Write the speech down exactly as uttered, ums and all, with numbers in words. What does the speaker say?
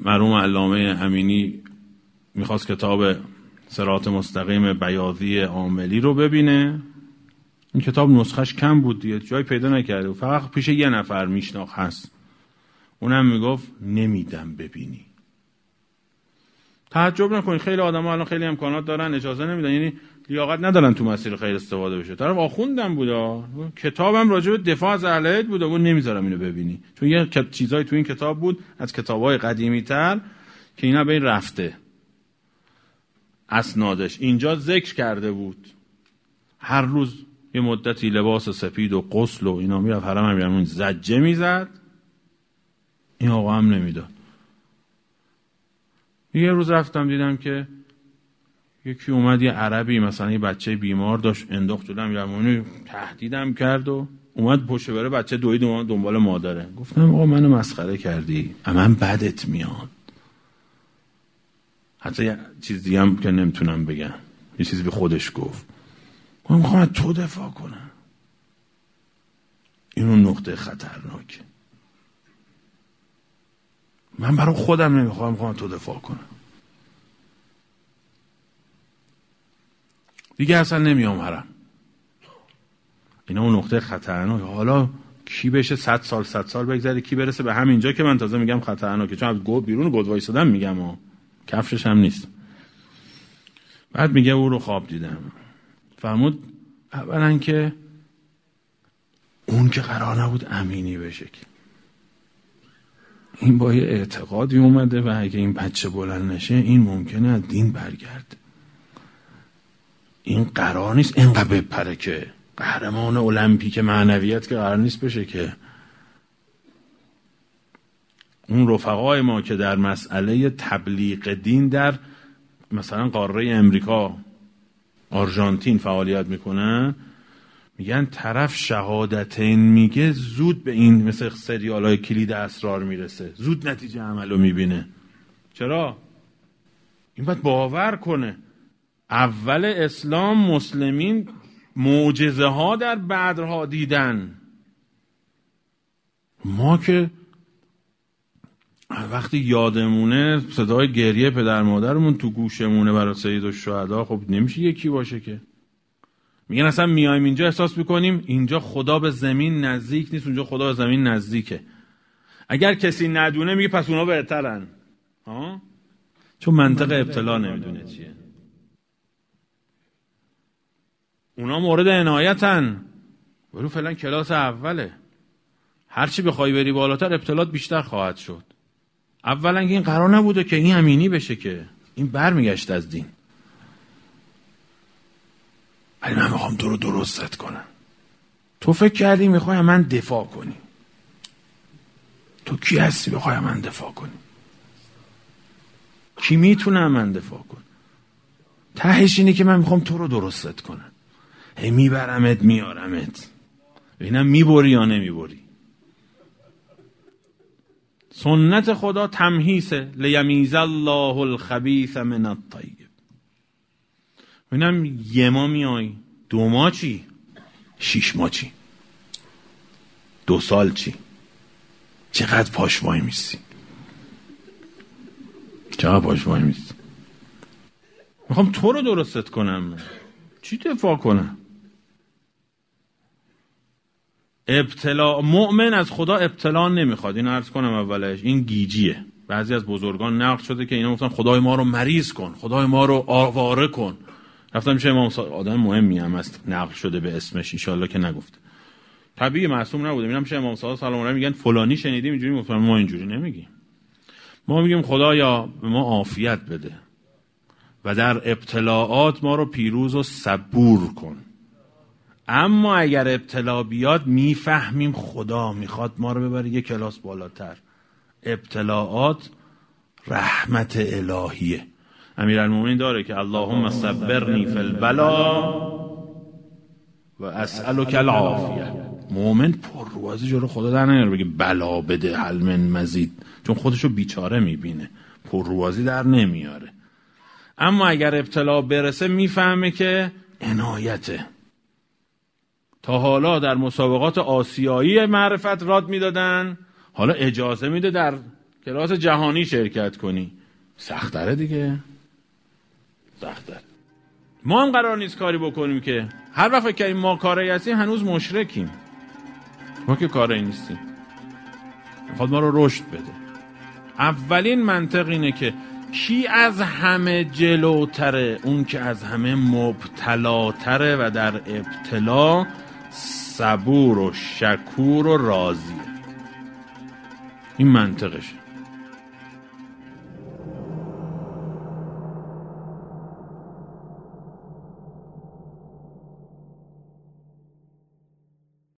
مرحوم علامه امینی میخواست کتاب صراط مستقیم بیاضی عاملی رو ببینه. این کتاب نسخش کم بود دیگه، جای پیدا نکرده، فقط پیش یه نفر میشناخت هست، اونم میگفت نمیدم ببینی. تعجب نکنید خیلی آدم ها الان خیلی امکانات دارن اجازه نمیدن، یعنی لیاقت ندارن تو مسیر خیر استفاده بشه. طرف آخوندم بودا، کتابم راجع به دفاع از اهل بیت بوده، اون نمیذارم اینو ببینی، چون یه چیزای تو این کتاب بود از کتابای قدیمی تر که اینا به این رفته اسنادش. اینجا ذکر کرده بود هر روز یه مدتی لباس سپید و غسل و اینا میرفت حرم امیرالمومنین زجه میزد، این آقا هم نمیداد. یه روز رفتم دیدم که یکی اومد، یه عربی مثلا یه بچه بیمار داشت انداخت جلوی امیرالمومنین، تهدیدم کرد و اومد پشت بره بچه دوید دنبال مادره. گفتم آقا منو مسخره کردی، من بدت میاد. حتی یه چیز دیگه هم که نمیتونم بگم، یه چیزی به خودش گفت، من میخوام تو دفاع کنم. اینو نقطه خطرناکه. من برای خودم نمیخوام، میخوام تو دفاع کنم. دیگه اصلا نمیام حرم. اینا اون نقطه خطرناکه. حالا کی بشه صد سال صد سال بگذره، کی برسه به همینجا که من تازه میگم خطرناکه، چون از گو بیرون گود وایسادم میگم ها، کفشش هم نیست. بعد میگه او رو خواب دیدم. فرمود اولا که اون که قرار نبود امینی بشه، که این با یه اعتقادی اومده و اگه این بچه بلند نشه این ممکنه از دین برگرده. این قرار نیست اینقدر بپره که قهرمان المپیک معنویت که قرار نیست بشه. که اون رفقای ما که در مسئله تبلیغ دین در مثلا قاره امریکا آرژانتین فعالیت میکنن، میگن طرف شهادتین میگه زود به این مثل سریال های کلید اسرار میرسه، زود نتیجه عملو میبینه. چرا؟ این باید باور کنه اول اسلام مسلمین معجزه ها در بدرها دیدن. ما که وقتی یادمونه صدای گریه پدر مادرمون تو گوشمونه برای سید الشهدا، خب نمیشه یکی باشه که. میگن اصلا میایم اینجا احساس میکنیم اینجا خدا به زمین نزدیک نیست، اونجا خدا به زمین نزدیکه. اگر کسی ندونه میگه پس اونا بهترن، ها؟ چون منطق ابتلا نمیدونه چیه. اونا مورد عنایتن، برو فعلا کلاس اوله، هرچی بخوای بری بالاتر ابتلات بیشتر خواهد شد. اولا این قرار نبوده که این امینی بشه، که این برمیگشت از دین. ولی من میخوام تو رو درستت کنم. تو فکر کردی میخوای من دفاع کنی؟ تو کی هستی بخوای من دفاع کنی؟ کی میتونه من دفاع کنه؟ تهش اینه که من میخوام تو رو درستت کنم. هی میبرمت میارمت، ببینم میبری یا نمیبری. سنت خدا تمهیسه، لیمیز الله الخبیث من الطیب. ببینم یه ما میای، دو ما چی؟ شیش ما چی؟ دو سال چی؟ چقدر پاش وای میستی؟ چقدر پاش وای میستی؟ میخوام تو رو درستت کنم، چی دفاع کنم؟ ابتلا، مؤمن از خدا ابتلا نمیخواد. این عرض کنم اولش، این گیجیه. بعضی از بزرگان نقل شده که اینا گفتن خدای ما رو مریض کن، خدای ما رو آواره کن. رفتم میشه امام صادق، آدم مهمی هم است، نقل شده به اسمش، ان شاءالله که نگفته. طبیعی معصوم نبوده. میرم میشه امام صادق سلام علیه میگن فلانی شنیدیم اینجوری، گفتم ما اینجوری نمیگیم. ما میگیم خدایا به ما عافیت بده و در ابتلاعات ما رو پیروز و صبور کن. اما اگر ابتلا بیاد میفهمیم خدا میخواد ما رو ببره یک کلاس بالاتر. ابتلاعات رحمت الهیه. امیرالمومنین داره که اللهم صبرنی فی البلا و اسألک العافیه. مومن پرروازی جلو خدا در نمیاره بگه بلا بده هل من مزید، چون خودشو بیچاره میبینه، پرروازی در نمیاره. اما اگر ابتلا برسه میفهمه که عنایته. تا حالا در مسابقات آسیایی معرفت راد میدادن، حالا اجازه میده در کلاس جهانی شرکت کنی. سخت‌تره دیگه، سخت‌تره. ما هم قرار نیست کاری بکنیم که هر وقت فکر کنیم ما کاری هستیم هنوز مشرکیم. ما که کاری نیستیم. میخواد ما رو رشد بده. اولین منطق اینه که کی از همه جلوتره؟ اون که از همه مبتلاتره و در ابتلا صبور و شکور و راضیه. این منطقشه.